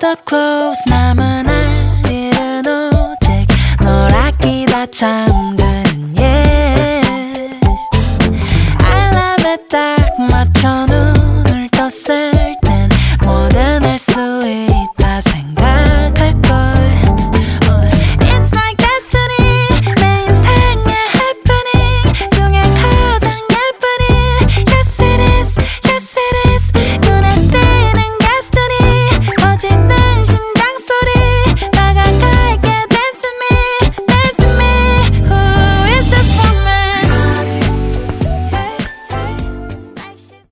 so close 남은 알 잃은 오직 널 아끼다 잠드는 예 알람에 딱 맞춰 눈을 떴을 땐 뭐든 할 수